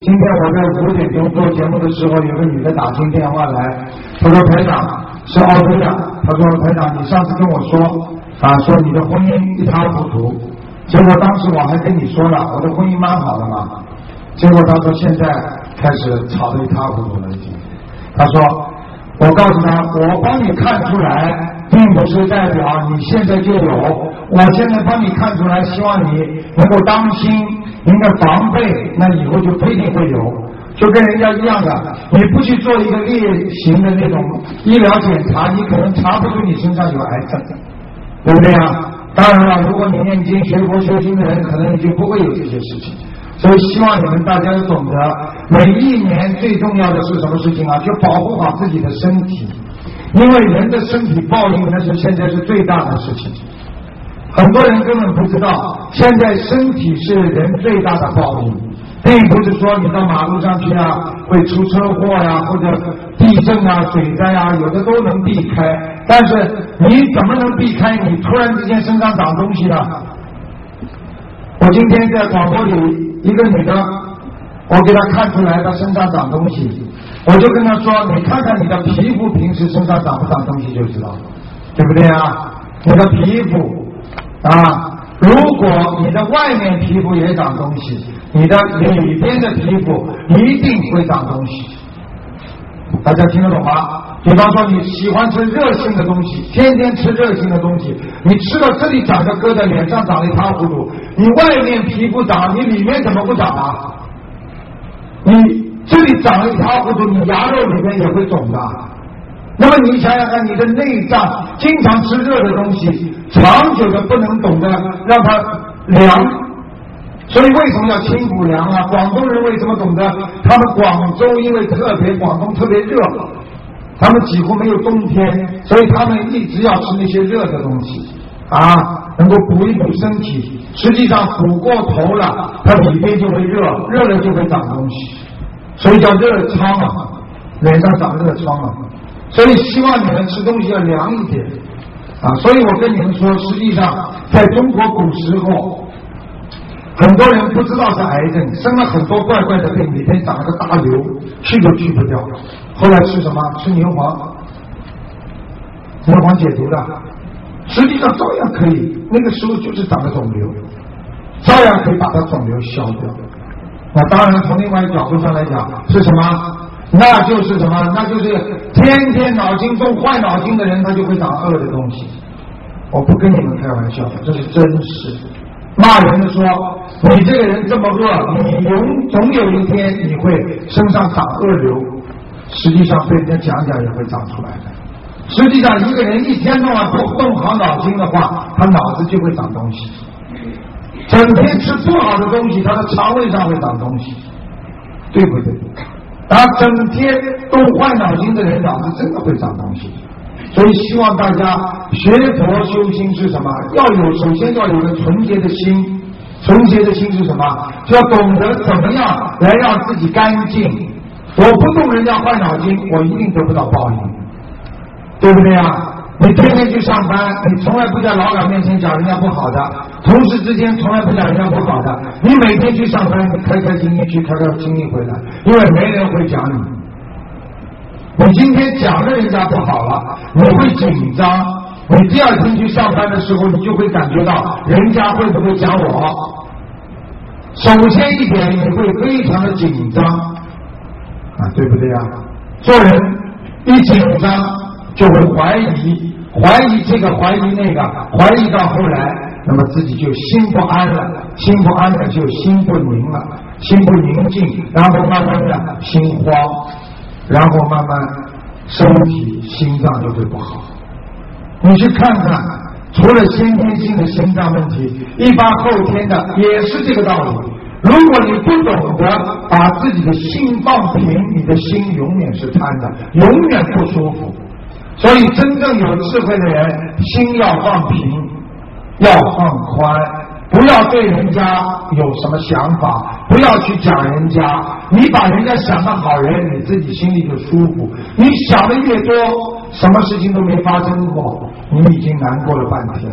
今天我在5点钟做节目的时候，有个女的打进电话来，她说台长是澳洲的，她说台长你上次跟我说说你的婚姻一塌糊涂，结果当时我还跟你说了我的婚姻蛮好的嘛，结果她说现在开始吵得一塌糊涂了已经。她说我告诉她我帮你看出来并不是代表你现在就有，我现在帮你看出来希望你能够当心您的防备，那以后就不一定会有，就跟人家一样的，你不去做一个例行的那种医疗检查，你可能查不出你身上有癌症，对不对啊？当然了，如果你念经学佛修心的人，可能你就不会有这些事情。所以希望你们大家都懂得，每一年最重要的是什么事情啊？就保护好自己的身体，因为人的身体报应那是现在是最大的事情。很多人根本不知道，现在身体是人最大的报应，并不是说你到马路上去会出车祸或者地震水灾有的都能避开，但是你怎么能避开你突然之间身上长东西呢？我今天在广播里一个女的，我给她看出来她身上长东西，我就跟她说你看看你的皮肤平时身上长不长东西就知道，对不对啊？你的皮肤如果你的外面皮肤也长东西，你的里边的皮肤一定会长东西。大家听得懂吗？比方说你喜欢吃热性的东西，天天吃热性的东西，你吃到这里长个疙瘩，脸上长得一塌糊涂，你外面皮肤长，你里面怎么不长啊？你这里长了一塌糊涂，你牙肉里面也会肿的。那么你想想看，你的内脏经常吃热的东西，长久的不能懂得让它凉，所以为什么要清补凉啊？广东人为什么懂得？他们广州因为广东特别热，他们几乎没有冬天，所以他们一直要吃那些热的东西能够补一补身体。实际上补过头了，它里边就会热，热了就会长东西，所以叫热疮脸上长热疮所以希望你们吃东西要凉一点所以我跟你们说，实际上在中国古时候，很多人不知道是癌症，生了很多怪怪的病，里面长了个大瘤，去都去不掉。后来吃什么？吃牛黄，牛黄解毒的，实际上照样可以，那个时候就是长了肿瘤，照样可以把它肿瘤消掉。那当然从另外一个角度上来讲是什么？那就是什么？那就是天天脑筋动坏脑筋的人，他就会长恶的东西。我不跟你们开玩笑的，这是真实。骂人的说你这个人这么恶，你总有一天你会身上长恶瘤，实际上被人家讲讲也会长出来的。实际上一个人一天到晚不动好脑筋的话，他脑子就会长东西。整天吃不好的东西，他的肠胃上会长东西，对不对？整天动坏脑筋的人，脑子真的会长东西。所以希望大家学佛修心是什么？首先要有个纯洁的心。纯洁的心是什么？就要懂得怎么样来让自己干净。我不动人家坏脑筋，我一定得不到报应，对不对啊？你天天去上班，你从来不在老板面前讲人家不好的，同事之间从来不讲人家不好的，你每天去上班，你开开心心去，开开心心回来，因为没人会讲你。你今天讲了人家不好了，你会紧张，你第二天去上班的时候，你就会感觉到人家会不会讲我。首先一点，你会非常的紧张对不对啊？做人一紧张就会怀疑，怀疑这个怀疑那个，怀疑到后来，那么自己就心不安了，心不安了就心不宁了，心不宁静，然后慢慢的心慌，然后慢慢身体心脏就会不好。你去看看，除了先天性的心脏问题，一般后天的也是这个道理。如果你不懂得把自己的心放平，你的心永远是瘫的，永远不舒服。所以真正有智慧的人，心要放平，要放宽，不要对人家有什么想法，不要去讲人家。你把人家想的好人，你自己心里就舒服。你想的越多，什么事情都没发生过，你已经难过了半天。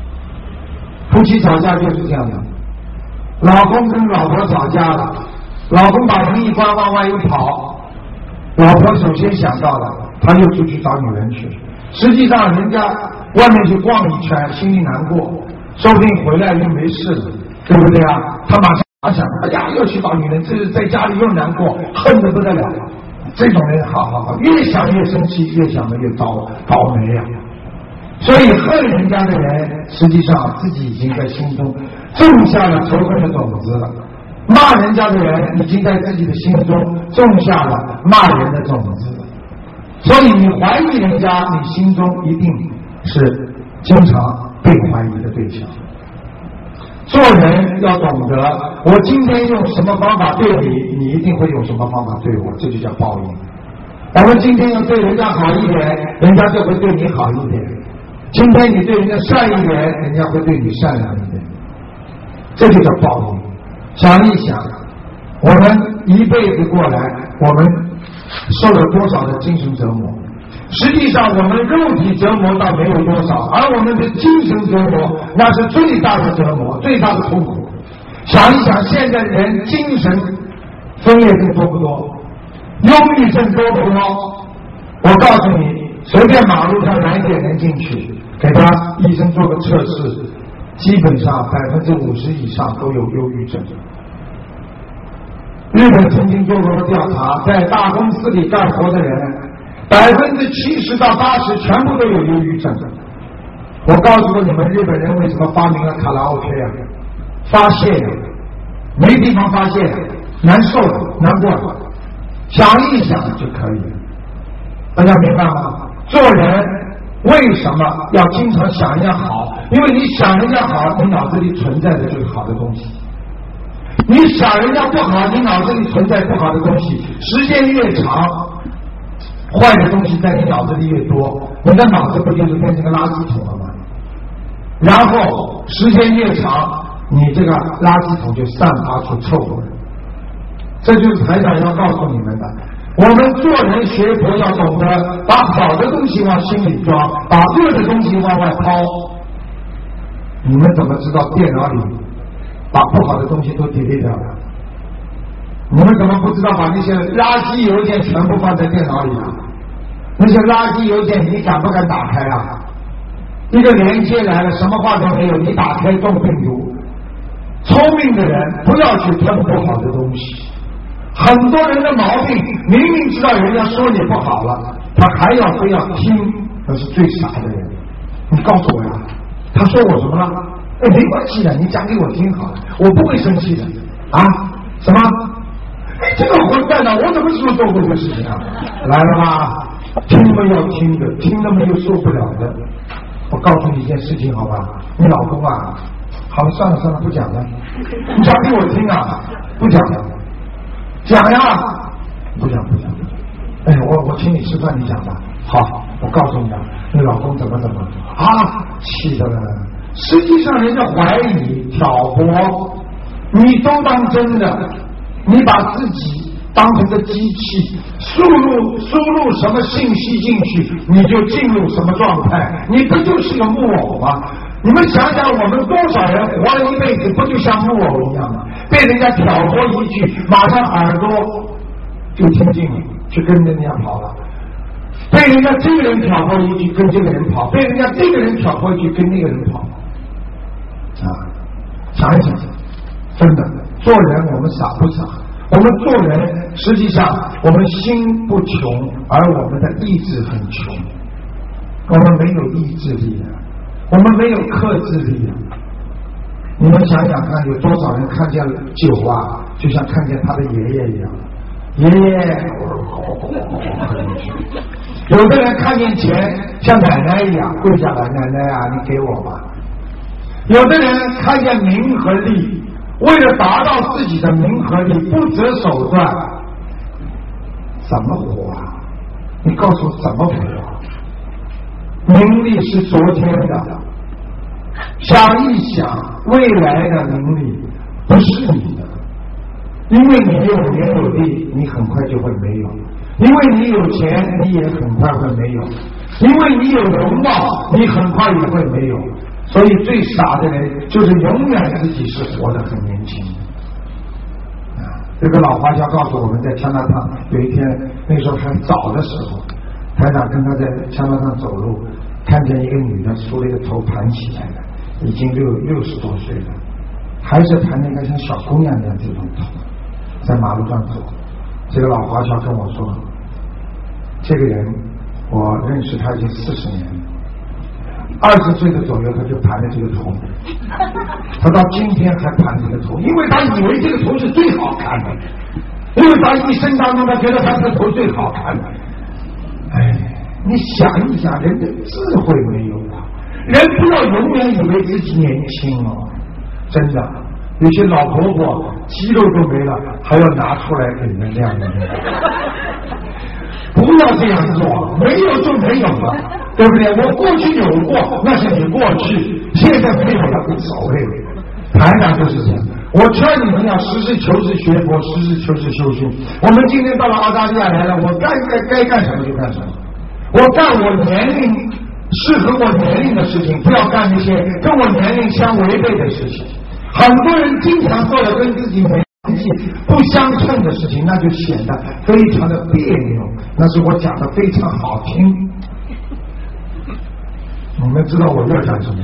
夫妻吵架就是这样的，老公跟老婆吵架了， 老公把门一关往外一跑，老婆首先想到了他又出去找女人去，实际上人家外面去逛一圈心里难过，说不定回来又没事了，对不对啊？他马上想，哎呀又去找女人，这是在家里又难过，恨得不得了。这种人好，越想越生气，越想的越倒霉呀。所以恨人家的人，实际上自己已经在心中种下了仇恨的种子了。骂人家的人已经在自己的心中种下了骂人的种子。所以你怀疑人家，你心中一定是经常被怀疑的对象。做人要懂得，我今天用什么方法对你，你一定会用什么方法对我，这就叫报应。我们今天要对人家好一点，人家就会对你好一点。今天你对人家善一点，人家会对你善良一点，这就叫报应。想一想，我们一辈子过来，我们受了多少的精神折磨？实际上我们肉体折磨倒没有多少，而我们的精神折磨那是最大的折磨，最大的痛苦。想一想，现在人精神分裂症多不多？忧郁症多不多？我告诉你，随便马路上拦一点人进去，给他医生做个测试，基本上50%以上都有忧郁症。日本曾经做过个调查，在大公司里干活的人70%到80%全部都有忧郁症。我告诉过你们，日本人为什么发明了卡拉 OK 啊？发泄呀，没地方发泄，难受了，难过了，想一想就可以了。大家明白吗？做人为什么要经常想人家好？因为你想人家好，你脑子里存在的就是好的东西。你想人家不好，你脑子里存在不好的东西，时间越长，坏的东西在你脑子里越多，你的脑子不就是变成个垃圾桶了吗？然后时间越长，你这个垃圾桶就散发出臭味。这就是台长要告诉你们的。我们做人学佛要懂得把好的东西往心里装，把恶的东西往外抛。你们怎么知道电脑里把不好的东西都delete掉了？你们怎么不知道把那些垃圾邮件全部放在电脑里啊？那些垃圾邮件你敢不敢打开啊？一个连接来了，什么话都没有，你打开中病毒。聪明的人不要去吞不好的东西。很多人的毛病，明明知道人家说你不好了，他还要非要听，那是最傻的人。你告诉我呀，他说我什么了？没关系的，你讲给我听好了，我不会生气的啊？什么？这个混蛋呢，我怎么说做过这个事情啊？来了吧，听了要听的，听了没有受不了的。我告诉你一件事情好吧，你老公啊，好了算了不讲了，你讲给我听啊，不讲了。讲呀，不讲。哎，我请你吃饭，你讲吧。好，我告诉你啊，你老公怎么啊，气的了。实际上人家怀疑挑拨，你都当真的，你把自己当成个机器，输入什么信息进去，你就进入什么状态，你不就是个木偶吗？你们想想，我们多少人活了一辈子，不就像木偶一样吗？被人家挑拨一句，马上耳朵就听进了，去跟人家跑了；被人家这个人挑拨一句，跟这个人跑；被人家这个人挑拨一句，跟那个人跑。啊，想一想，真的，做人我们傻不傻？我们做人，实际上我们心不穷，而我们的意志很穷。我们没有意志力啊，我们没有克制力啊。你们想想看，有多少人看见酒啊，就像看见他的爷爷一样，爷爷，有的人看见钱像奶奶一样跪下来，奶奶啊，你给我吧。有的人看见名和利，为了达到自己的名和利，不择手段，怎么活啊？你告诉我怎么活啊？名利是昨天的，想一想，未来的名利不是你的，因为你有名有利，你很快就会没有；因为你有钱，你也很快会没有；因为你有容貌，你很快也会没有。所以最傻的人就是永远自己是活得很年轻啊！ 这个老华侨告诉我们，在加拿大有一天，那时候还早的时候，台长跟他在加拿大走路，看见一个女的梳了一个头盘起来的，已经60多岁了，还是盘那个像小姑娘一样这种头，在马路上走。这个老华侨跟我说，这个人我认识他已经40年了，20岁的左右他就盘了这个头，他到今天还盘这个头，因为他以为这个头是最好看的，因为他一生当中他觉得他这个头最好看的。哎，你想一想，人的智慧没有啊，人不要永远以为自己年轻哦，真的，有些老婆婆肌肉都没了，还要拿出来给人亮的。不要这样做，没有就没有了，对不对？我过去有过，那是你过去，现在没有了无所谓。台长就是这样，我劝你们要实事求是学佛，实事求是修心。我们今天到了澳大利亚来了，我该干什么就干什么，我干我年龄适合我年龄的事情，不要干那些跟我年龄相违背的事情。很多人经常做的跟自己年纪不相称的事情，那就显得非常的别扭。那是我讲的非常好听，你们知道我要讲什么？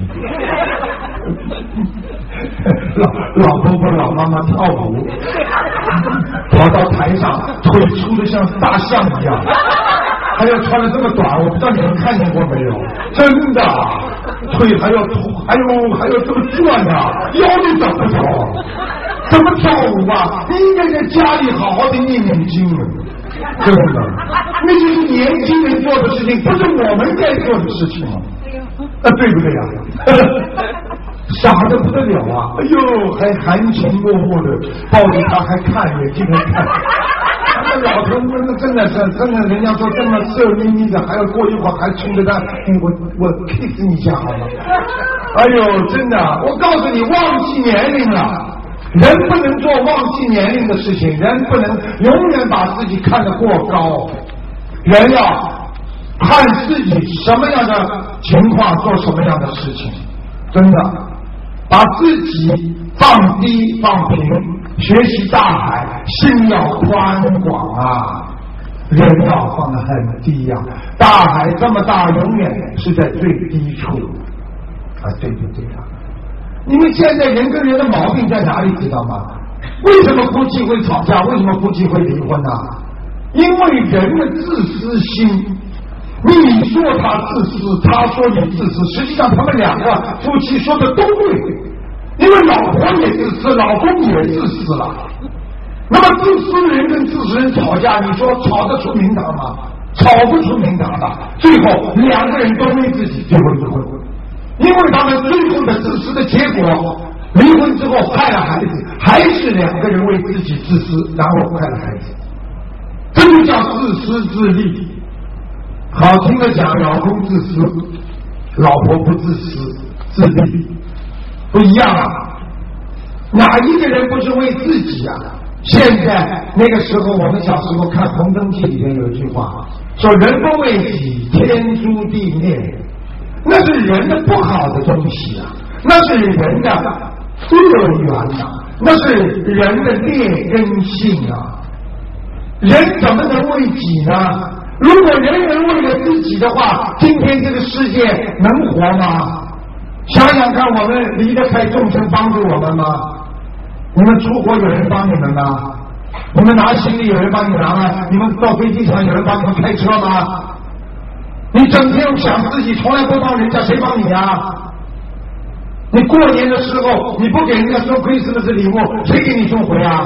老婆婆老妈妈跳舞，跑到台上，腿粗的像大象一样，还要穿的这么短，我不知道你们看见过没有？真的，腿还要这么转啊，腰都长不着，怎么跳舞啊？你应该在家里好好的念念经了，真的，那就是年轻人做的事情，不是我们该做的事情啊，对不对呀？傻得不得了啊！哎呦，还含情脉脉的抱着他，还看眼睛还看。那老头那真的，人家说这么色眯眯的，还要过一会儿还冲着他，我 kiss 你一下好吗？哎呦，真的，我告诉你，忘记年龄了，人不能做忘记年龄的事情，人不能永远把自己看得过高，人要看自己什么样的情况做什么样的事情，真的。把自己放低放平，学习大海，心要宽广啊，人要放得很低呀，大海这么大，永远是在最低处啊，对不对啊？你们现在人跟人的毛病在哪里知道吗？为什么夫妻会吵架？为什么夫妻会离婚呢？因为人的自私心，你说他自私，他说你自私，实际上他们两个夫妻说的都对，因为老婆也自私，老公也自私了。那么自私人跟自私人吵架，你说吵得出名堂吗？吵不出名堂的，最后两个人都为自己最后离婚，因为他们最后的自私的结果，离婚之后害了孩子，还是两个人为自己自私，然后害了孩子，这就叫自私自利。好听的讲，老公自私，老婆不自私自利，不一样啊！哪一个人不是为自己啊？现在那个时候，我们小时候看《红灯记》里面有一句话，说人不为己，天诛地灭。那是人的不好的东西啊，那是人的恶缘啊，那是人的劣根性啊。人怎么能为己呢？如果人人为了自己的话，今天这个世界能活吗？想想看，我们离得开众生帮助我们吗？你们出国有人帮你们吗？你们拿行李有人帮你拿吗？你们到飞机场有人帮你们开车吗？你整天想自己，从来不帮人家，谁帮你啊？你过年的时候你不给人家送Christmas礼物，谁给你送回啊？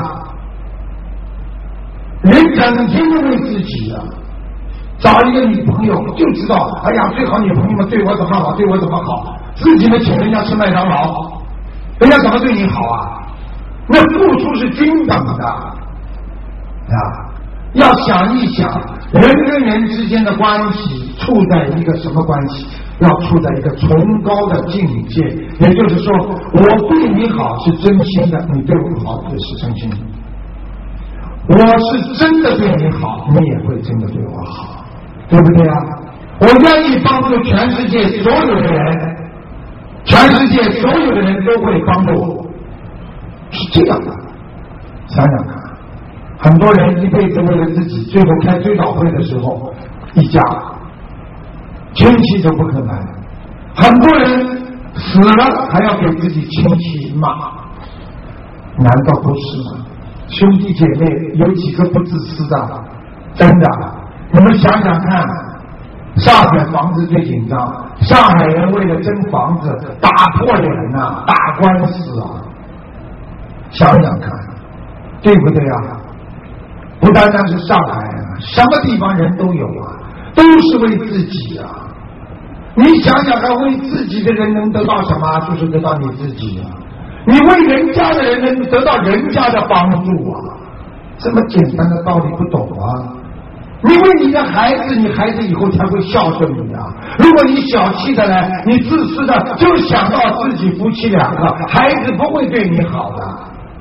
人整天都为自己啊！找一个女朋友就知道，哎呀，最好女朋友们对我怎么好，对我怎么好，自己呢请人家吃麦当劳，人家怎么对你好啊？那付出是均等的啊！要想一想，人跟人之间的关系处在一个什么关系？要处在一个崇高的境界，也就是说，我对你好是真心的，你对我好也是真心的。我是真的对你好，你也会真的对我好，对不对啊？我愿意帮助全世界所有的人，全世界所有的人都会帮助我，是这样的。想想看， 很多人一辈子为了自己，最后开追悼会的时候，一家亲戚都不肯来。很多人死了还要给自己亲戚骂，难道不是吗？兄弟姐妹有几个不自私的？真的，你们想想看，上海房子最紧张，上海人为了争房子打破脸啊，打官司啊，想想看，对不对啊？不单单是上海啊，什么地方人都有啊，都是为自己啊。你想想看，为自己的人能得到什么？就是得到你自己啊。你为人家的人能得到人家的帮助啊，这么简单的道理不懂啊？你为你的孩子，你孩子以后才会孝顺你啊。如果你小气的来，你自私的就想到自己夫妻两个，孩子不会对你好的。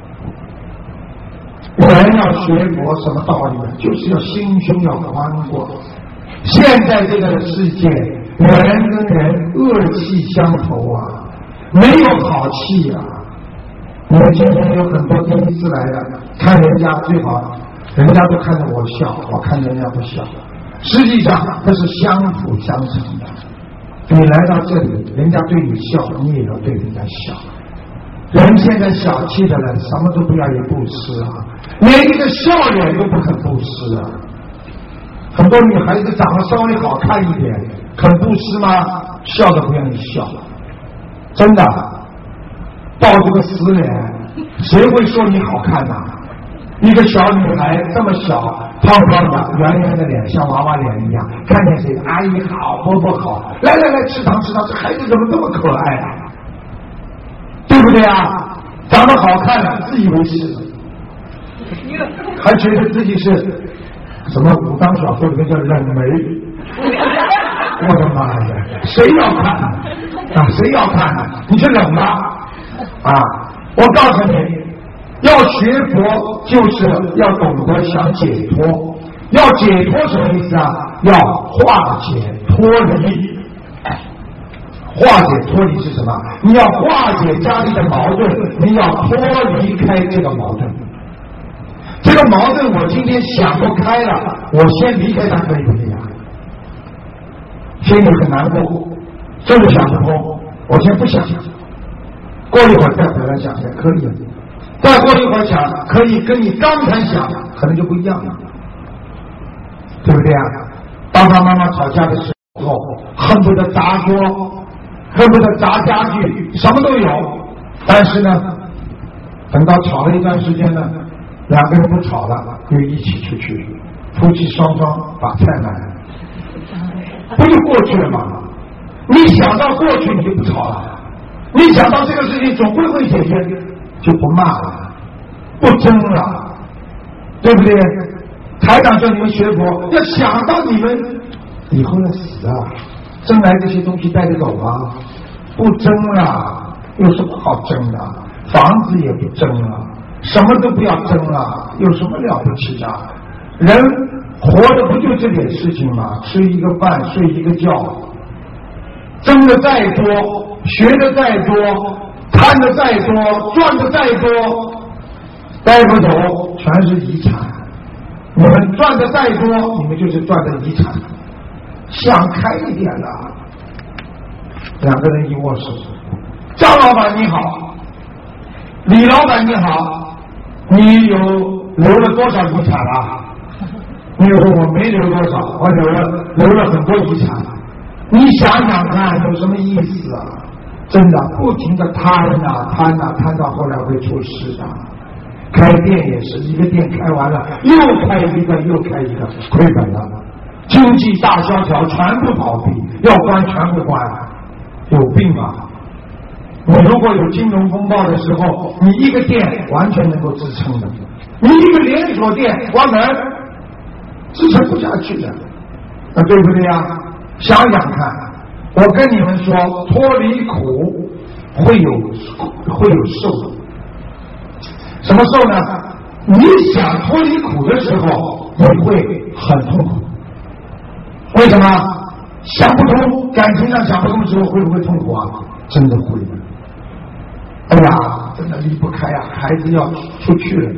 人要学佛什么道理呢？就是要心胸要宽广。现在这个世界，人跟人恶气相投啊，没有好气啊。你们今天有很多第一次来的，看人家最好，人家都看着我笑，我看人家不笑。实际上这是相辅相成的。你来到这里，人家对你笑，你也要对人家笑。人现在小气的人，什么都不要也不施啊，连一个笑脸都不肯布施啊。很多女孩子长得稍微好看一点，肯布施吗？笑都不愿意笑，真的。抱着个死脸，谁会说你好看呐？一个小女孩这么小，胖胖的，圆圆的脸，像娃娃脸一样，看见谁，阿姨好，伯伯好，来来来，吃糖吃糖，这孩子怎么这么可爱啊？对不对啊？长得好看了，自以为是，还觉得自己是什么武当小说里面叫冷眉。我的妈呀，谁要看啊？谁要看啊？你是冷吗？啊，我告诉你，要学佛就是要懂得想解脱。要解脱什么意思啊？要化解脱离。化解脱离是什么？你要化解家里的矛盾，你要脱离开这个矛盾。这个矛盾我今天想不开了，我先离开它可以不可以啊？心里很难过，就是想不通，我先不想，过一会儿再回来想也可以，再过一会儿想可以跟你刚才想可能就不一样了，对不对啊？爸爸妈妈吵架的时候恨不得砸锅，恨不得砸家具，什么都有，但是呢等到吵了一段时间呢，两个人不吵了，又一起出去，夫妻双方把菜买了，不就过去了吗？你想到过去你就不吵了，你想到这个事情总归会解决，就不骂了，不争了，对不对？台长叫你们学佛，要想到你们以后要死啊，争来这些东西带着走啊，不争了，有什么好争的？房子也不争了，什么都不要争了，有什么了不起的？人活的不就这点事情吗？吃一个饭，睡一个觉，争的再多，学的再多，看的再多，赚的再多，带不走全是遗产。你们赚的再多，你们就是赚的遗产。想开一点了。两个人一握手，张老板你好，李老板你好，你有留了多少遗产啊？你说我没留多少，我留了很多遗产。你想想看有什么意思啊？真的不停的贪啊贪啊，贪到后来会出事的。开店也是一个店开完了又开一个又开一个，亏本了，经济大萧条，全部倒闭，要关全部关，有病啊！你如果有金融风暴的时候，你一个店完全能够支撑的，你一个连锁店关门支撑不下去的，那对不对呀？想想看，我跟你们说，脱离苦会有受。什么受呢？你想脱离苦的时候，你会很痛苦。为什么？想不通，感情上想不通的时候，会不会痛苦啊？真的会的。哎呀，真的离不开啊！孩子要出去了，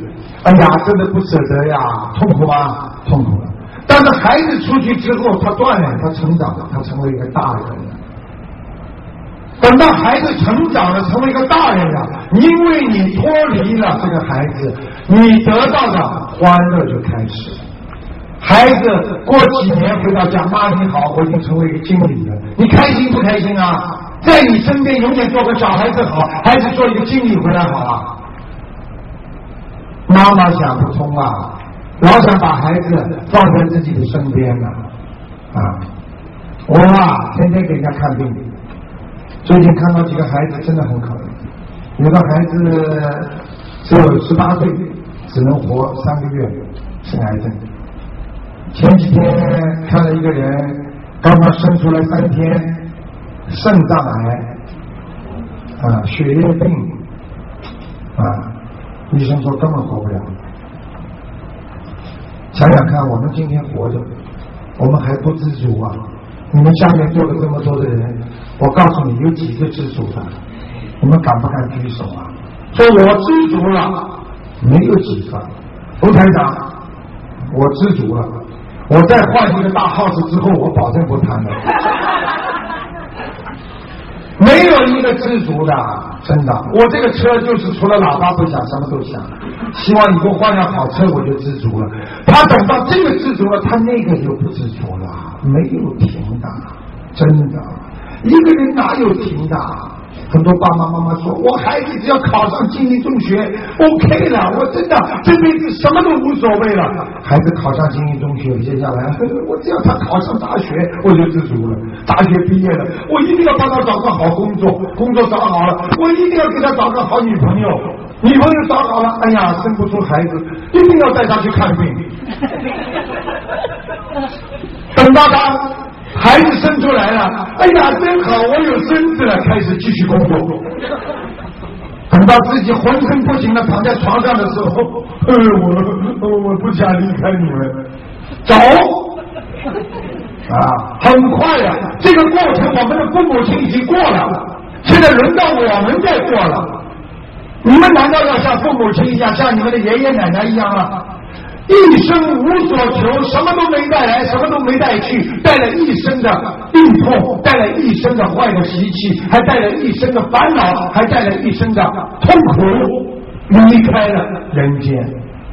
哎呀，真的不舍得呀，痛苦吗？痛苦了。但是孩子出去之后，他锻炼，他成长了，他成为一个大人了。等到孩子成长了，成为一个大人了，因为你脱离了这个孩子，你得到的欢乐就开始了。孩子过几年回到家，妈你好，我已经成为一个经理了，你开心不开心啊？在你身边永远做个小孩子好，还是做一个经理回来好啊？妈妈想不通啊，老想把孩子放在自己的身边呢。我天天给人家看病，最近看到几个孩子真的很可怜，有的孩子只有18岁，只能活3个月，是癌症。前几天看了一个人，刚刚生出来3天，肾脏癌，血液病，医生说根本活不了。想想看，我们今天活着，我们还不知足啊！你们下面坐了这么多的人，我告诉你，有几个知足的？你们敢不敢举手啊？说我知足了，没有几个。卢台长，我知足了。我再换一个大 house 之后，我保证不谈了。没有一个知足的，真的。我这个车就是除了喇叭不响，什么都响。希望以后换辆好车，我就知足了。他等到这个知足了，他那个就不知足了，没有停的，真的。一个人哪有停的？很多爸爸妈妈说，我孩子只要考上精英中学 OK 了，我真的这辈子什么都无所谓了。孩子考上精英中学，接下来我只要他考上大学，我就知足了。大学毕业了，我一定要帮他找个好工作，工作找好了，我一定要给他找个好女朋友，女朋友找好了，哎呀，生不出孩子，一定要带他去看病。等到他孩子生出来了，哎呀，真好，我有孙子了，开始继续工作。等到自己浑身不行了，躺在床上的时候，我不想离开你们，走很快呀，这个过程我们的父母亲已经过了，现在轮到我们在过了。你们难道要像父母亲一样，像你们的爷爷奶奶一样吗？一生无所求，什么都没带来，什么都没带去，带了一身的病痛，带了一身的坏的习气，还带了一身的烦恼，还带了一身的痛苦，离开了人间。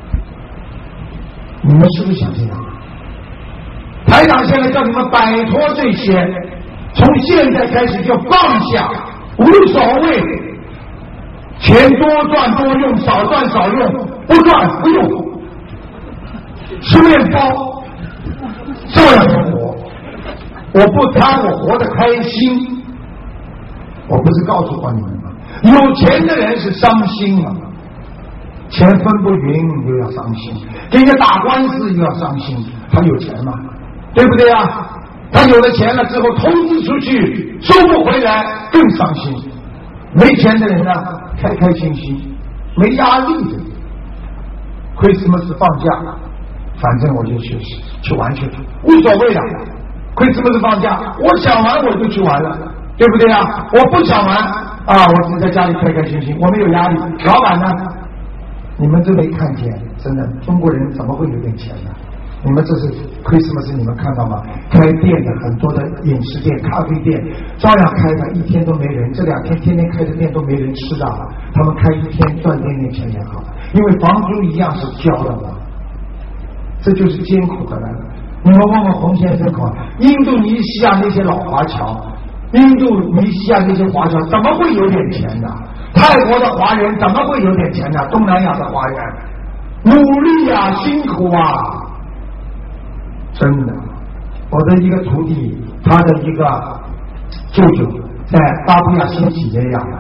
你们是不是想这样？台长现在叫你们摆脱这些，从现在开始就放下，无所谓，钱多赚多用，少赚少用，不赚不用。吃面包照样活，我不贪，我活得开心。我不是告诉过你们吗？有钱的人是伤心啊，钱分不匀又要伤心，给人家打官司又要伤心。他有钱嘛，对不对啊？他有了钱了之后投资出去收不回来更伤心。没钱的人呢，开开心心，没压力的。Christmas 放假，反正我就去玩去，无所谓的。Christmas 放假，我想玩我就去玩了，对不对啊？我不想玩我只在家里开开心心，我没有压力。老板呢？你们都没看见，真的，中国人怎么会有点钱呢？你们这是 Christmas 你们看到吗？开店的很多的饮食店、咖啡店照样开的，一天都没人。这2天天天开的店都没人吃的，他们开1天赚点钱也好，因为房租一样是交的嘛。这就是艰苦的来了。你们问问洪先生口，印度尼西亚那些老华侨，印度尼西亚那些华侨怎么会有点钱的？泰国的华人怎么会有点钱的？东南亚的华人努力啊，辛苦啊，真的。我的一个徒弟，他的一个舅舅在巴布亚新几内亚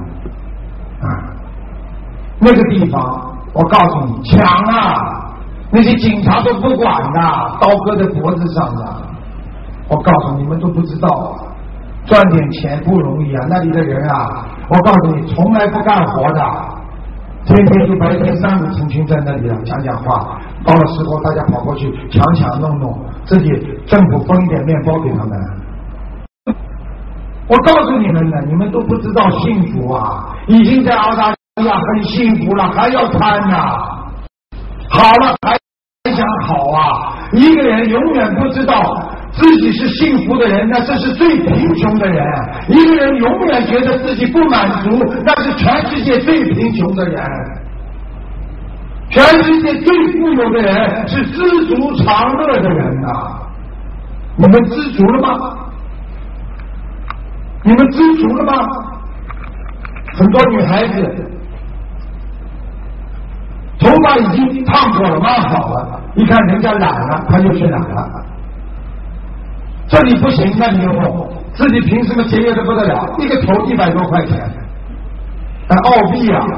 那个地方，我告诉你，抢啊，那些警察都不管的，刀割在脖子上的。我告诉你们都不知道啊，赚点钱不容易啊！那里的人啊，我告诉你，从来不干活的，天天就白天3、5成群在那里讲讲话，到了时候大家跑过去抢弄，自己政府分一点面包给他们。我告诉你们呢，你们都不知道幸福啊！已经在澳大利亚很幸福了，还要贪啊！ 好了还想好啊？一个人永远不知道自己是幸福的人，那这是最贫穷的人；一个人永远觉得自己不满足，那是全世界最贫穷的人。全世界最富有的人是知足常乐的人啊！你们知足了吗？你们知足了吗？很多女孩子头发已经烫过了，蛮好了，一看人家懒了，她就去懒了。这里不行，那里又弄，自己凭什么节约的不得了？一个头100多块钱，澳币啊！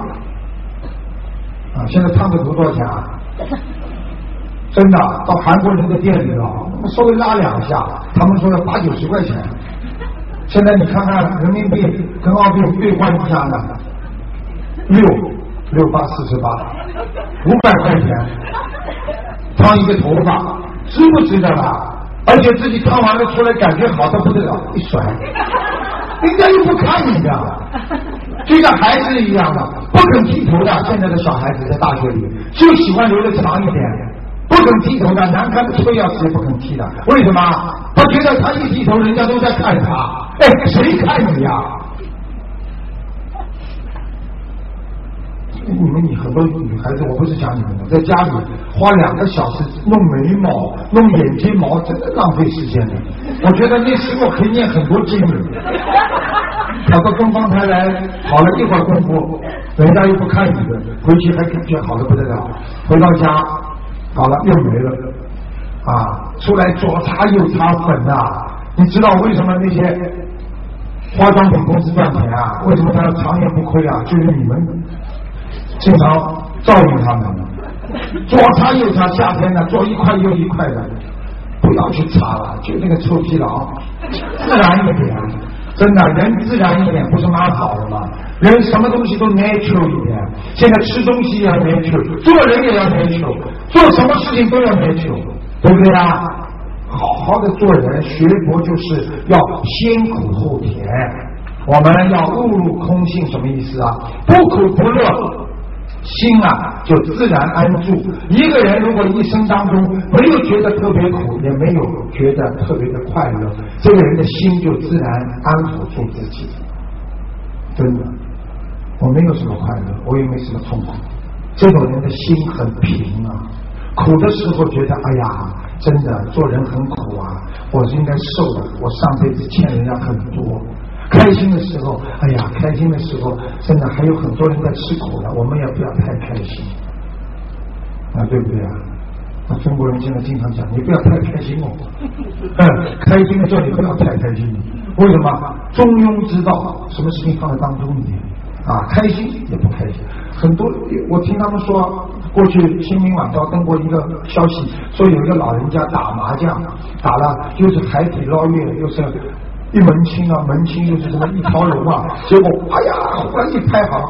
现在烫个头多少钱啊？真的，到韩国人的店里了，稍微拉2下，他们说要80、90块钱。现在你看看人民币跟澳币兑换一下呢，6、8、48，500块钱烫一个头发，值不值得啦？而且自己烫完了出来感觉好的不得了，一甩，人家又不看你的，就像孩子一样的，不肯剃头的。现在的小孩子在大学里就喜欢留得长一点，不肯剃头的，难看的臭要死也不肯剃的。为什么？他觉得他一剃头，人家都在看他。哎，谁看你呀？你很多女孩子，我不是讲你们的，在家里花2个小时弄眉毛、弄眼睫毛，真的浪费时间的。我觉得那时候可以念很多经文。跑到东方台来，好了一会儿功夫，人家又不看你的，回去还感觉好的不得了。回到家，好了又没了，出来左擦右擦粉啊！你知道为什么那些化妆品公司赚钱啊？为什么他要长年不亏啊？就是你们经常照应他们，左擦右擦，夏天呢左一块右一块的，不要去擦了，就那个臭皮囊，自然一点。真的，人自然一点不是蛮好的吗？人什么东西都 natural 一点，现在吃东西也要 natural， 做人也要 natural， 做什么事情都要 natural， 对不对啊？好好的做人，学佛就是要先苦后甜，我们要悟入空性，什么意思啊？不苦不乐，心啊就自然安住。一个人如果一生当中没有觉得特别苦，也没有觉得特别的快乐，这个人的心就自然安抚住自己。真的，我没有什么快乐，我也没什么痛苦，这种人的心很平啊。苦的时候觉得哎呀，真的做人很苦啊，我是应该受的，我上辈子欠人家很多。开心的时候，哎呀，开心的时候，真的还有很多人在吃苦的，我们也不要太开心，对不对啊？那中国人现在经常讲，你不要太开心哦，开心的时候你不要太开心，为什么？中庸之道，什么事情放在当中一点开心也不开心。很多我听他们说，过去《新民晚报》登过一个消息，说有一个老人家打麻将，打了又是海底捞月，又是一门清啊，门清又是什么一条龙啊，结果哎呀，忽然一拍好，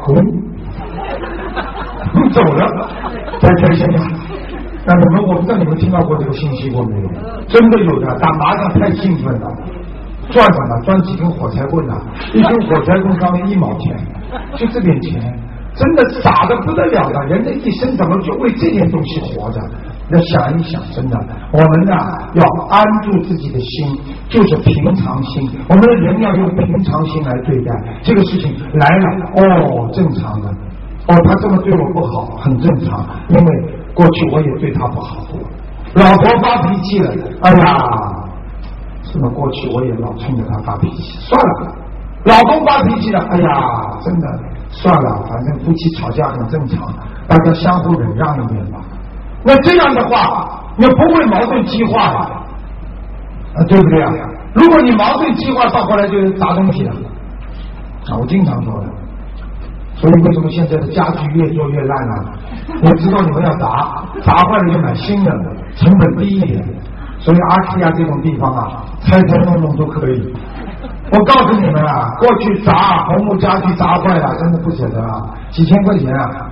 走了，太开心了。那我不知道你们听到过这个信息过没有？真的有的，打麻将太兴奋了，赚什么？赚几根火柴棍啊！一根火柴棍上面1毛钱，就这点钱，真的傻得不得了的。人的一生怎么就为这点东西活着？要想一想，真的，我们要安住自己的心，就是平常心。我们的人要用平常心来对待这个事情来了，正常的。他这么对我不好，很正常，因为过去我也对他不好过。老婆发脾气了，哎呀，这么过去我也老冲着他发脾气，算了。老公发脾气了，哎呀，真的算了，反正夫妻吵架很正常，大家相互忍让一点吧。那这样的话，你不会矛盾激化呀，对不对啊？如果你矛盾激化，到后来就是砸东西了我经常说的。所以为什么现在的家具越做越烂呢？我知道你们要砸坏了就买新的，成本低一点。所以IKEA这种地方拆弄都可以。我告诉你们过去砸红木家具砸坏了，真的不舍得几千块钱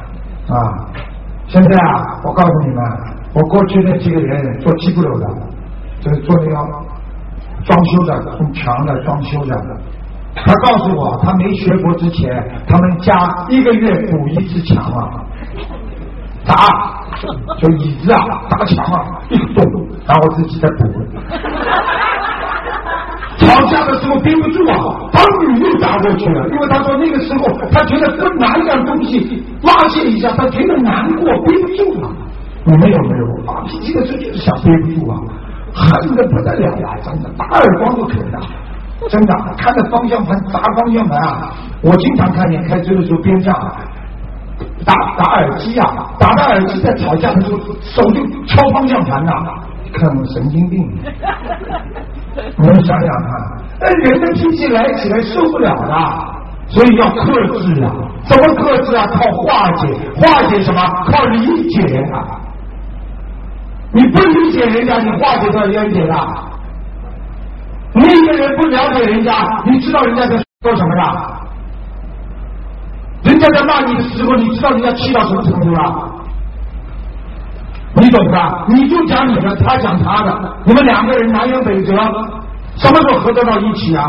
现在我告诉你们，我过去那几个人做基布楼的，就是做那个装修的，用墙的装修的。他告诉我，他没学佛之前，他们家1个月补1次墙砸就椅子啊打墙啊一个洞，然后自己再补。吵架的时候憋不住啊，把女又打过去了，因为他说那个时候他觉得跟拿一样东西发泄一下，他觉得难过憋不住了。你没有发脾气的时候就是想憋不住啊，恨得不得了呀，真的打耳光都可以的。真的看着方向盘砸方向盘啊，我经常看见开车的时候边上打耳机啊，打到耳机在吵架的时候手就敲方向盘呐，看我神经病。你们想想看，人的脾气来起来受不了的，所以要克制啊。怎么克制啊？靠化解，化解什么？靠理解啊。你不理解人家，你化解到理解的。你一个人不了解人家，你知道人家在说什么的？人家在骂你的时候，你知道人家气到什么程度了？你懂吧？你就讲你的，他讲他的，你们两个人南辕北辙，什么时候合得到一起啊？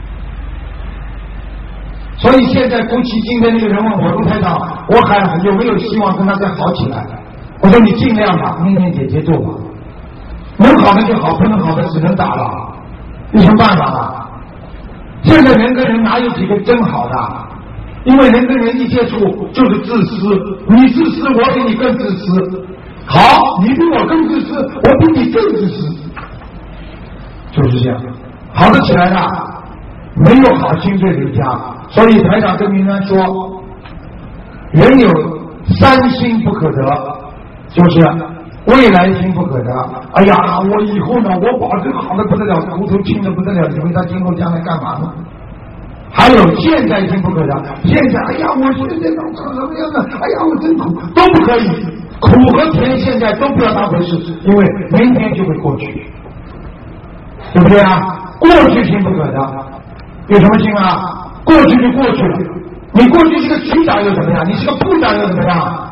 所以现在夫妻今天那个人问我卢台长，我还有没有希望跟他再好起来？我说你尽量吧，明天姐姐做吧，能好的就好，不能好的只能打了，有什么办法啊？现在人跟人哪有几个真好的？因为人跟人一接触就是自私，你自私，我比你更自私。好，你比我更自私，我比你更自私，就是这样，好得起来的，没有好心对人家。所以台长跟您们说，人有三心不可得，就是未来心不可得。哎呀，我以后呢，我保证好的不得了，骨头轻的不得了，以为他今后将来干嘛呢？还有现在心不可得，现在哎呀，我现在长成什么样的？哎呀，我真苦，都不可以。苦和甜现在都不要当回事，因为明天就会过去，对不对啊？过去心不可得，有什么心啊？过去就过去了。你过去是个局长又怎么样？你是个部长又怎么样？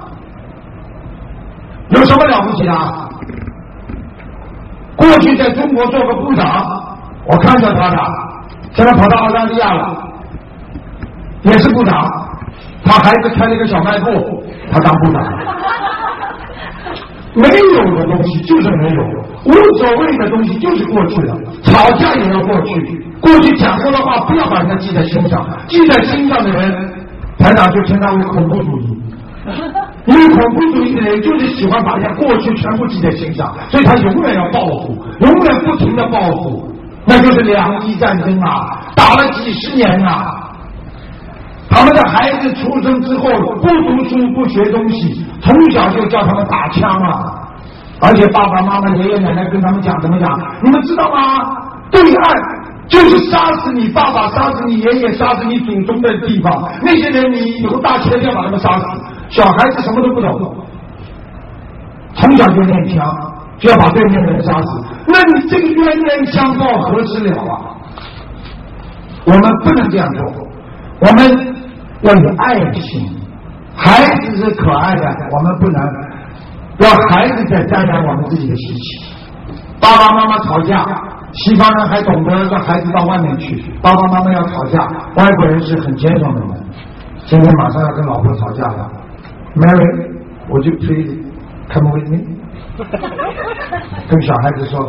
有什么了不起的？过去在中国做个部长，我看到他的，现在跑到澳大利亚了，也是部长，他孩子开了一个小卖部，他当部长。没有的东西就是没有，无所谓的东西就是过去的，吵架也要过去，过去讲过的话不要把它记在心上，记在心上的人，台长就称他为恐怖主义。因为恐怖主义的人就是喜欢把人家过去全部记在心上，所以他永远要报复，永远不停的报复，那就是两伊战争啊，打了几十年啊。他们的孩子出生之后不读书不学东西，从小就叫他们打枪啊，而且爸爸妈妈爷爷奶奶跟他们讲怎么讲，你们知道吗？对岸就是杀死你爸爸杀死你爷爷杀死你祖宗的地方，那些人你以后大前天把他们杀死。小孩子什么都不懂，从小就练枪，就要把对面的人杀死，那你这个冤冤相报何时了啊？我们不能这样做，我们要有爱心。孩子是可爱的，我们不能让孩子再沾染我们自己的习气。爸爸妈妈吵架，西方人还懂得让孩子到外面去，爸爸妈妈要吵架，外国人是很坚强的人。今天马上要跟老婆吵架了，Mary， would you please come with me？ 跟小孩子说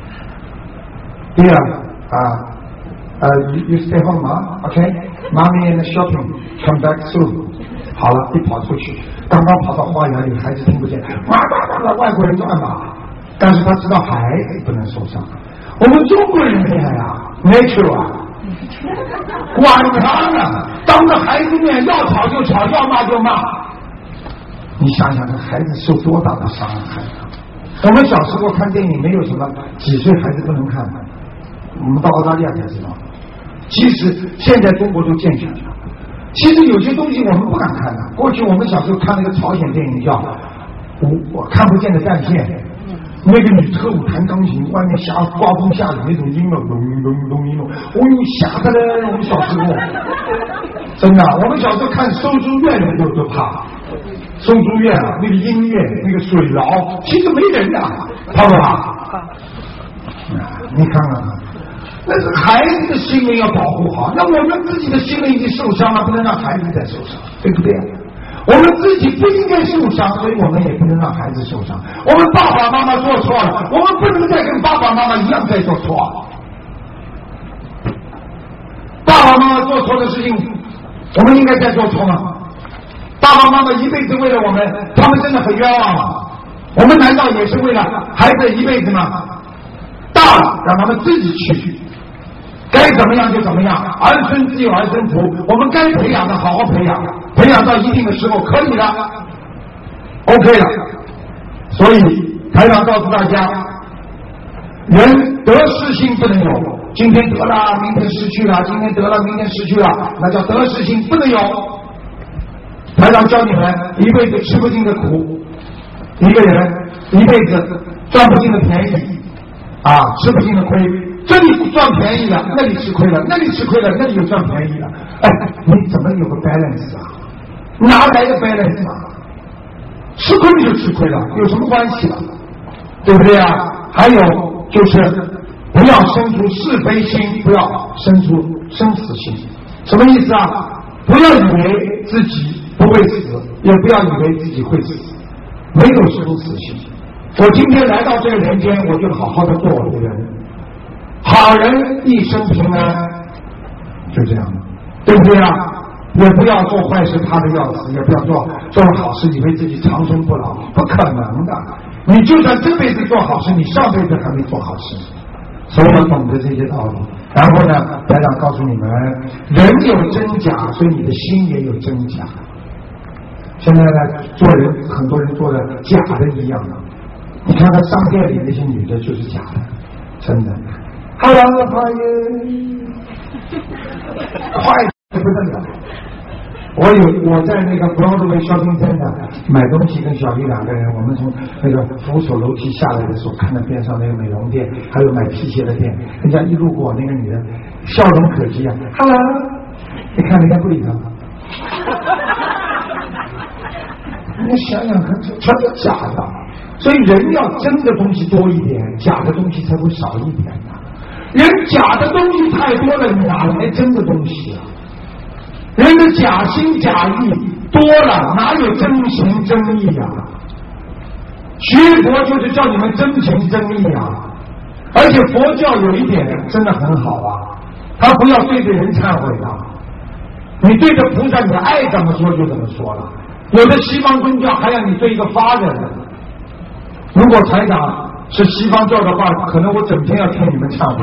，Dear， you stay home 啊 ，OK？Mommy in the shopping， come back soon。好了，一跑出去，刚刚跑到花园里，孩子听不见，哇，外国人就按骂，但是他知道孩子不能受伤。我们中国人厉害啊 ，nature 啊，管他呢，当着孩子面要吵就吵，要骂就骂。你想想，这孩子受多大的伤害啊！我们小时候看电影，没有什么几岁孩子不能看的，我们到澳大利亚才知道。即使现在中国都健全了，其实有些东西我们不敢看的。过去我们小时候看那个朝鲜电影叫《我看不见的战线》，那个女特务弹钢琴，外面刮风下雨那种音乐，咚咚咚音乐，哦呦，吓得嘞！我们小时候真的，我们小时候看收租院都怕。收租院啊，那个音乐，那个水牢，其实没人的，怕不怕？你看看，那是孩子的心灵要保护好。那我们自己的心灵已经受伤了，不能让孩子再受伤，对不对？ 我们自己不应该受伤，所以我们也不能让孩子受伤。我们爸爸妈妈做错了，我们不能再跟爸爸妈妈一样再做错。爸爸妈妈做错的事情，我们应该再做错吗？爸爸妈妈一辈子为了我们，他们真的很冤枉吗？我们难道也是为了孩子一辈子吗？大了让他们自己去，该怎么样就怎么样，儿孙自有儿孙福，我们该培养的好好培养，培养到一定的时候可以了 OK 了。所以台长告诉大家，人得失心不能有，今天得了明天失去了，今天得了明天失去了，那叫得失心不能有。台长教你们一辈子吃不尽的苦，一个人一辈子赚不尽的便宜啊，吃不尽的亏，这里赚便宜了，那里吃亏了，那里吃亏了，那里又赚便宜了。哎，你怎么有个 balance 啊？哪来的 balance 啊？吃亏就吃亏了，有什么关系了？对不对啊？还有就是不要生出是非心，不要生出生死心。什么意思啊？不要以为自己不会死，也不要以为自己会死，没有生死心。我今天来到这个人间，我就好好的做我的人，好人一生平安，就这样，对不对啊？也不要做坏事怕的要死，也不要做了好事以为自己长生不老，不可能的。你就算这辈子做好事，你上辈子还没做好事。所以要懂得这些道理。然后呢，台长告诉你们，人有真假，所以你的心也有真假。现在呢，做人很多人做的假的一样的，你看看商店里那些女的就是假的，真的。快呀，快得不得了！我在那个 Broadway Shopping Center 买东西，跟小丽两个人，我们从那个扶手楼梯下来的时候，看到边上那个美容店，还有买皮鞋的店，人家一路过，那个女人笑容可掬啊 ，Hello， 你看人家不理他。你想想看，这全是假的，所以人要真的东西多一点，假的东西才会少一点的。人假的东西太多了，你哪来真的东西啊？人的假心假意多了，哪有真情真意啊？学佛就是叫你们真情真意啊！而且佛教有一点真的很好啊，他不要对着人忏悔的，你对着菩萨，你爱怎么说就怎么说了。有的西方宗教还让你对一个发人，如果台长是西方教的话，可能我整天要听你们忏悔。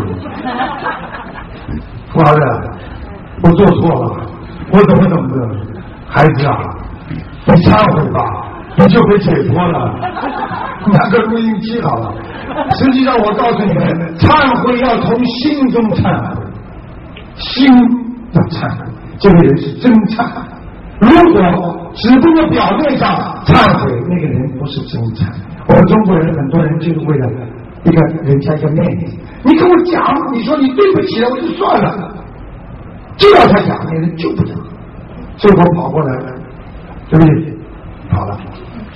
发人，我做错了，我怎么的，孩子啊，你忏悔吧，你就会解脱了。拿个录音机好了。实际上我告诉你们，忏悔要从心中忏悔，心要忏悔，这个人是真忏悔。如果只不过表面上忏悔，那个人不是真忏。我们中国人很多人就是为了一个人家一个面子，你跟我讲，你说你对不起了，我就算了，就要他讲，那人就不讲，最后跑过来，对不对？跑了，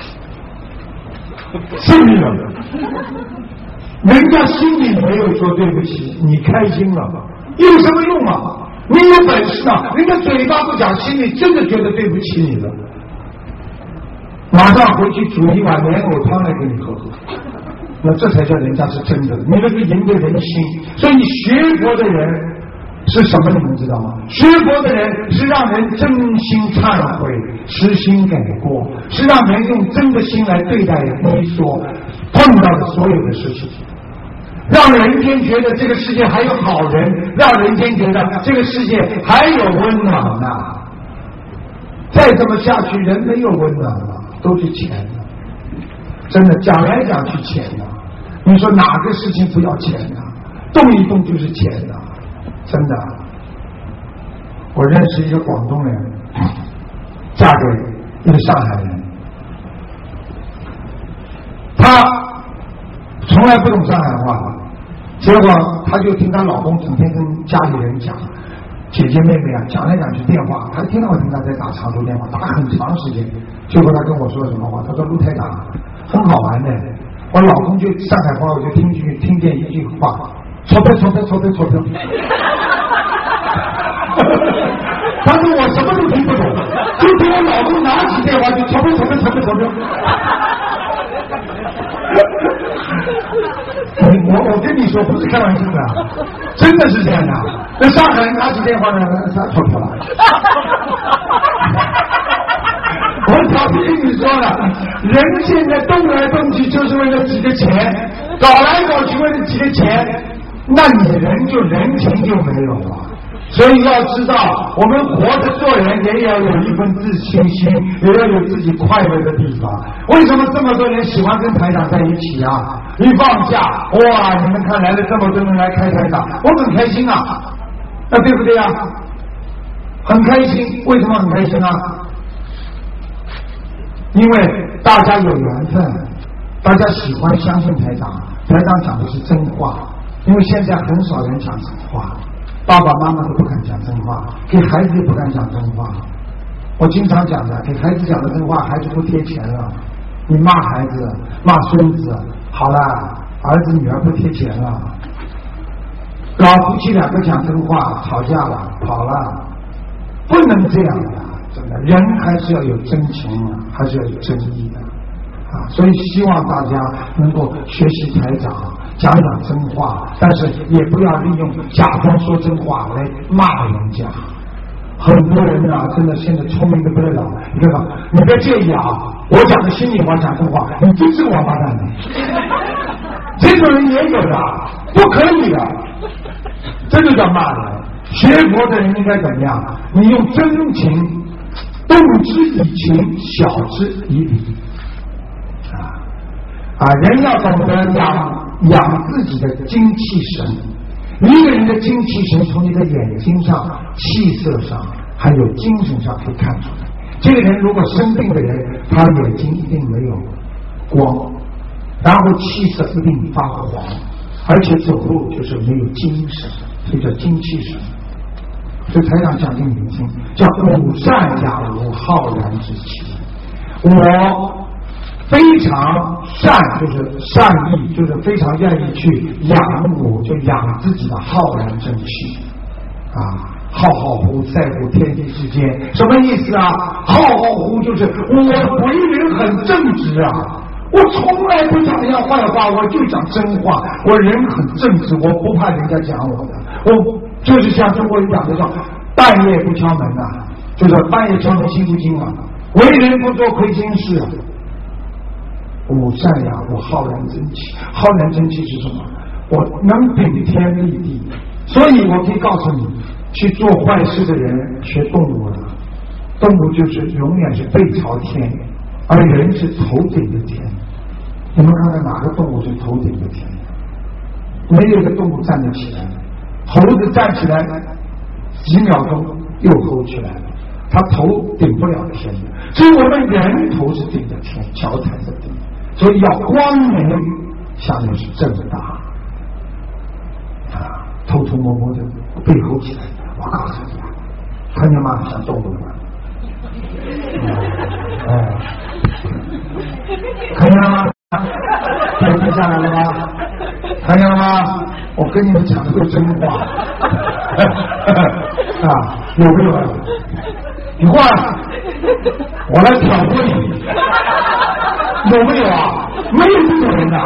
胜利了。人家心里没有说对不起，你开心了，有什么用啊？你有本事啊！人家嘴巴不讲，心里真的觉得对不起你了，马上回去煮一碗莲藕汤来给你喝喝，那这才叫人家是真的。你这是赢得人心。所以学佛的人是什么？你们知道吗？学佛的人是让人真心忏悔，实心改过，是让人用真的心来对待你所碰到的所有的事情。让人间觉得这个世界还有好人，让人间觉得这个世界还有温暖呐。再这么下去，人没有温暖了，都是钱了。真的讲来讲去钱呐，你说哪个事情不要钱呐？动一动就是钱呐，真的。我认识一个广东人，嫁给一个上海人，他从来不懂上海话。结果她就听她老公整天跟家里人讲，姐姐妹妹啊，讲来讲去电话，她听到她在打长途电话，打很长时间。结果她跟我说什么话？她说陆台长很好玩的，我老公就上海话，我就听见一句话，钞票。他说我什么都听不懂，就听我老公拿起电电话就吵不。我跟你说不是开玩笑的，真的是这样的。那上海人拿起电话呢，啥钞票了？我早就跟你说了，人现在动来动去就是为了几个钱，搞来搞去为了几个钱，那你人情就没有了。所以要知道，我们活着做人也要有一份自信心，也要有自己快乐的地方。为什么这么多人喜欢跟台长在一起啊？一放假，哇，你们看来了这么多人来开台长，我很开心啊，那对不对啊？很开心，为什么很开心啊？因为大家有缘分，大家喜欢相信台长，台长讲的是真话。因为现在很少人讲真话，爸爸妈妈都不敢讲真话，给孩子也不敢讲真话。我经常讲的，给孩子讲的真话，孩子不贴钱了。你骂孩子，骂孙子，好了，儿子女儿不贴钱了。老夫妻两个讲真话，吵架了，跑了，不能这样的。真的，人还是要有真情，还是要有真意的啊！所以希望大家能够学习台长，讲讲真话，但是也不要利用假装说真话来骂人家。很多人啊，真的现在聪明的不得了。你看，你别介意啊，我讲的心里话，讲真话，你真是王八蛋的。这种人也有的，不可以的，这就叫骂人。学佛的人应该怎么样？你用真情，动之以情，晓之以理。人要懂得养自己的精气神。一个人的精气神从你的眼睛上、气色上还有精神上可以看出来。这个人如果生病的人，他眼睛一定没有光，然后气色一定发黄，而且走路就是没有精神，所以叫精气神。所以台长讲给你们听，叫五善雅无浩然之气。我非常善，就是善意，就是非常愿意去养我，就养自己的浩然正气啊！浩浩乎在乎天地之间，什么意思啊？浩浩乎就是我为人很正直啊，我从来不讲人家坏话，我就讲真话。我人很正直，我不怕人家讲我的。我就是像中国人讲的叫半夜不敲门啊，就是半夜敲门心不惊啊，为人不做亏心事啊。五善雅无浩然真气，浩然真气是什么？我能顶天立地，所以我可以告诉你，去做坏事的人学动物了，动物就是永远是背朝天，而人是头顶着天。你们看看哪个动物是头顶着天？没有一个动物站得起来，猴子站起来几秒钟又吼起来了，它头顶不了天，只有我们人头是顶着天，脚踩着地。所以要光明，下面是正大啊，偷偷摸摸的背后起来。我告诉你，看见吗？像动物了吗？看见了吗？背下来了吗？看见了吗？我跟你们讲的都是真话啊，有没有？你过来，我来挑拨你。有没有啊？没有这种人的。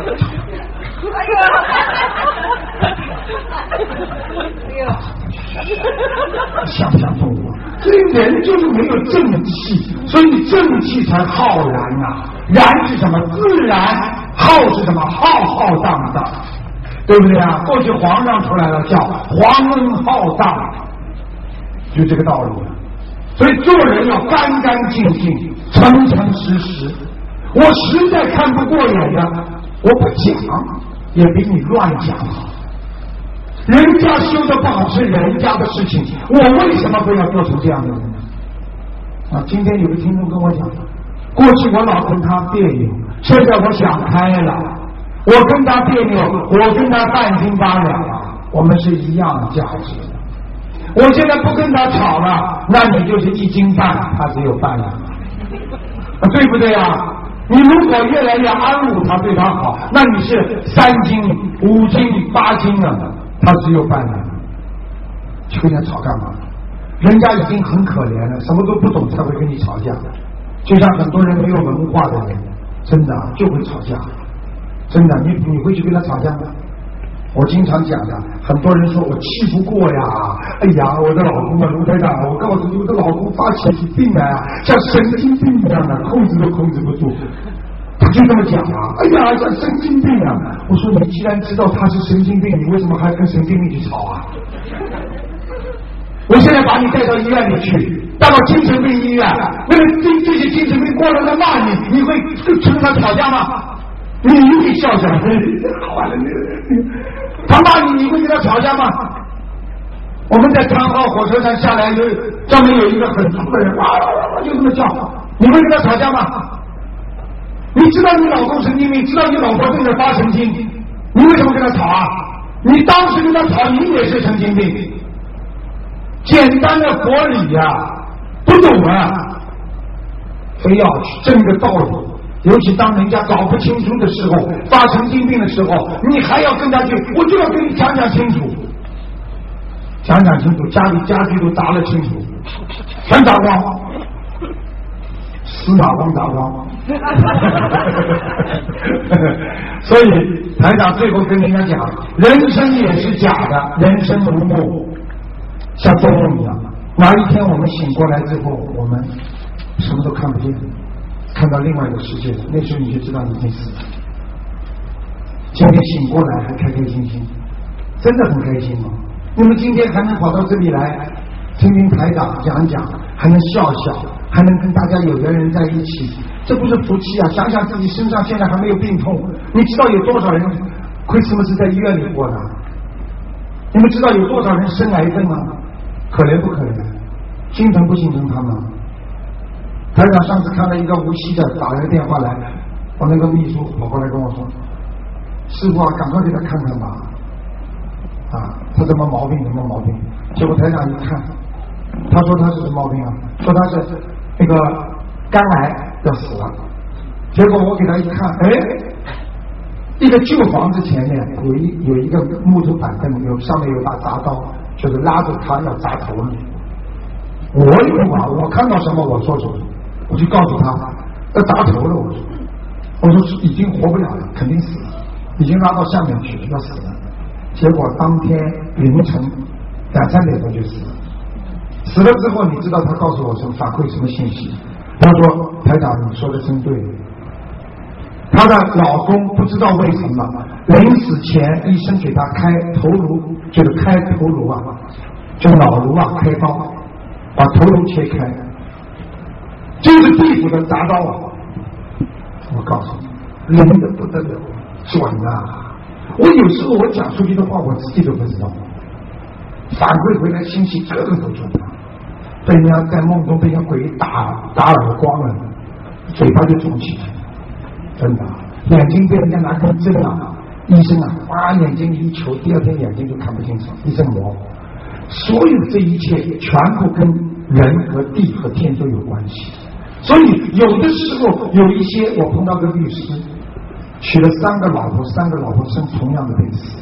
像不像动物？这人就是没有正气，所以正气才浩然啊。然是什么？自然。浩是什么？浩浩荡荡，对不对啊？过去皇上出来了，叫皇恩浩荡，就这个道理。所以做人要干干净净，诚诚实实。我实在看不过眼的，我不讲，也比你乱讲好。人家修的不好是人家的事情，我为什么不要做成这样的人呢？啊，今天有个听众跟我讲，过去我老跟他别扭，现在我想开了，我跟他别扭，我跟他半斤八两了，我们是一样的价值的。我现在不跟他吵了，那你就是1斤半，他只有半两，对不对啊？你如果越来越安抚他，对他好，那你是3斤、5斤、8斤了，他只有半两，去跟人家吵干嘛？人家已经很可怜了，什么都不懂才会跟你吵架。 就像很多人没有文化的人，真的就会吵架，真的，你会去跟他吵架吗？我经常讲的，很多人说我气不过呀，哎呀，我的老公啊，卢台长，我告诉你，我的老公发起病来啊，像神经病一样的，控制都控制不住。他就这么讲啊，哎呀，像神经病啊！我说你既然知道他是神经病，你为什么还跟神经病去吵啊？我现在把你带到医院里去，带到精神病医院，那个这些精神病过来骂你，你会跟他吵架吗？你会笑笑，完了，他骂你，你会跟他吵架吗？我们在康浩火车站下来，专门有一个很粗的人，就这么叫，你会跟他吵架吗？你知道你老公神经病，知道你老婆正在发神经，你为什么跟他吵啊？你当时跟他吵，你也是神经病。简单的佛理呀，不懂啊，非要去争个道理。尤其当人家搞不清楚的时候，发神经病的时候，你还要跟他去，我就要跟你讲清楚，讲清楚，家里家具都砸了清楚，全砸光，司马光砸光。所以台长最后跟人家讲，人生也是假的，人生如梦，像做梦一样。哪一天我们醒过来之后，我们什么都看不见，看到另外一个世界，那时候你就知道你已经死了。今天醒过来还开开心心，真的很开心吗？你们今天还能跑到这里来听听台长讲讲，还能笑笑，还能跟大家有缘人在一起，这不是福气啊！想想自己身上现在还没有病痛，你知道有多少人Christmas在医院里过呢？你们知道有多少人生癌症吗？可怜不可怜？心疼不心疼他们？台长上次看到一个无锡的打来个电话来，我那个秘书跑过来跟我说，师傅啊，赶快给他看看吧，啊，他什么毛病？结果台长一看，他说他是什么毛病啊？说他是那个肝癌要死了。结果我给他一看，一个旧房子前面有一个木头板凳，上面有把铡刀，就是拉着他要砸头了。我有啊，我看到什么我说什么，我就告诉他要砸头了。我说已经活不了了，肯定死了，已经拉到下面去要死了。结果当天凌晨2-3点钟就死了。死了之后，你知道他告诉我什么反馈什么信息？他说台长你说的真对，她的老公不知道为什么临死前医生给他开头颅，就是开头颅啊，就脑颅啊，开刀把头颅切开，就是地府的铡刀啊！我告诉你，灵的不得了，准啊！我有时候我讲出去的话，我自己都不知道，反馈回来信息个个都准啊！被人家在梦中被人家鬼打耳光了，嘴巴就肿起来，真的，眼睛被人家拿根针啊，医生啊，哇，眼睛一求，第二天眼睛就看不清楚，医生磨。所有这一切全部跟人和地和天都有关系。所以有的时候有一些，我碰到个律师娶了3个老婆，3个老婆生同样的辈子，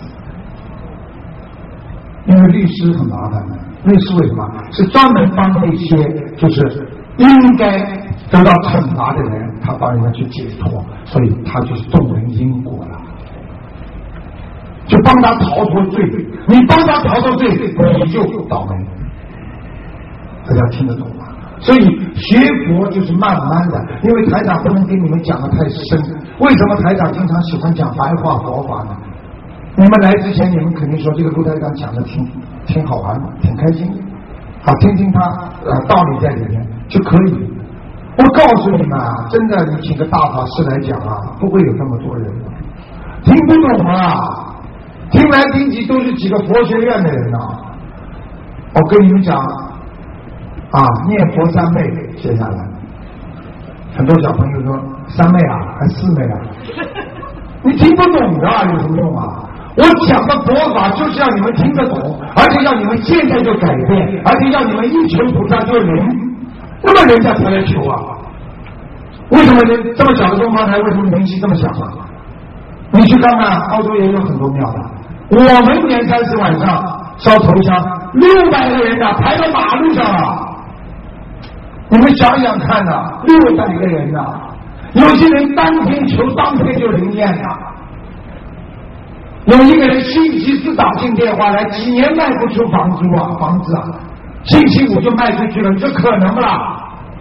因为律师很麻烦的。律师为什么？是专门帮那些就是应该得到惩罚的人，他帮人家去解脱，所以他就是动人因果了，就帮他逃脱罪。你帮他逃脱罪，你就倒霉。大家听得懂吗？所以学佛就是慢慢的，因为台长不能给你们讲的太深。为什么台长经常喜欢讲白话佛法呢？你们来之前，你们肯定说这个卢台长讲的挺好玩的，挺开心的，好听听他道理在里面就可以。我告诉你们啊，真的，你请个大法师来讲啊，不会有这么多人，听不懂啊，听来听去都是几个佛学院的人啊。我跟你们讲啊，念佛3昧写下来，很多小朋友说3昧啊，还4昧啊，你听不懂的有什么用啊？我讲的佛法就是让你们听得懂，而且让你们现在就改变，而且让你们一求菩萨就灵，那么人家才来求啊。为什么呢？这么小的东方台为什么名气这么小啊？你去看看澳洲也有很多庙的，我们年30晚上烧头香，600个人的排到马路上了， 你们想想看呐，600个人呐，有些人当天求当天就灵验了。有一个人星期4打进电话来，几年卖不出房子啊，星期5就卖出去了，这可能不啦？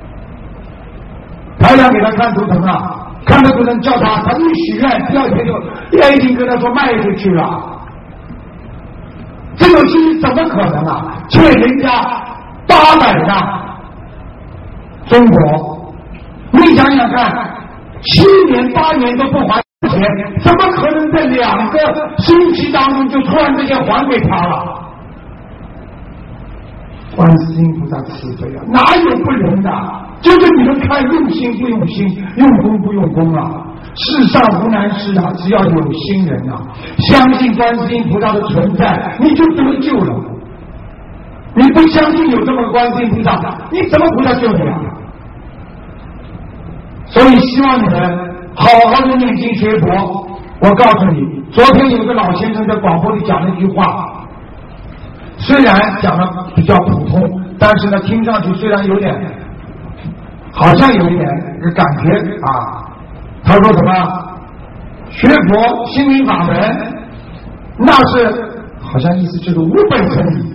台长给他看图腾啊，看到图腾叫他一许愿，第2天就已经跟他说卖出去了。这种事情怎么可能啊？欠人家800的中国，你想想看，7年8年都不还钱，怎么可能在2个星期当中就突然之间还给他了？观世音菩萨慈悲啊，哪有不灵的？就是你们看用心不用心，用功不用功啊！世上无难事啊，只要有心人啊，相信观世音菩萨的存在，你就得救了。你不相信有这么个观世音菩萨，你怎么菩萨救你啊？所以希望你们好好的念经学佛。我告诉你，昨天有个老先生在广播里讲了一句话，虽然讲的比较普通，但是呢，听上去虽然有点，好像有一点感觉啊。他说什么？学佛心灵法门，那是好像意思就是无本生利，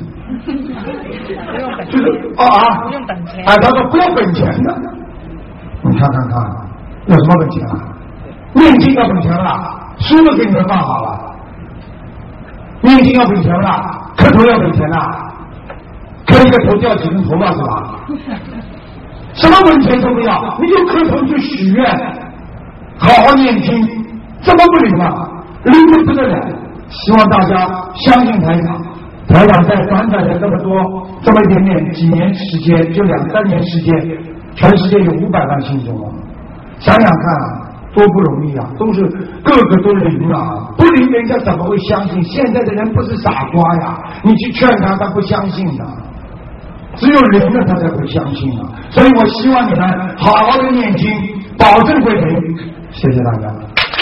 就是不用本钱。他说不要本钱的。你看，有什么本钱啊？念经要本钱了，书都给你们放好了。念经要本钱了，磕头要本钱了，磕一个头掉几根头发是吧？什么本钱都不要，你就磕头去许愿，好好念经，怎么不灵啊？灵的不得了！希望大家相信台长，台长在短短的这么一点点几年时间，就2、3年时间，全世界有500万信众啊！想想看啊，多不容易啊！个个都灵啊，不灵人家怎么会相信？现在的人不是傻瓜呀，你去劝他不相信的。只有灵了他才会相信啊！所以我希望你们好好的念经，保证会灵。谢谢大家。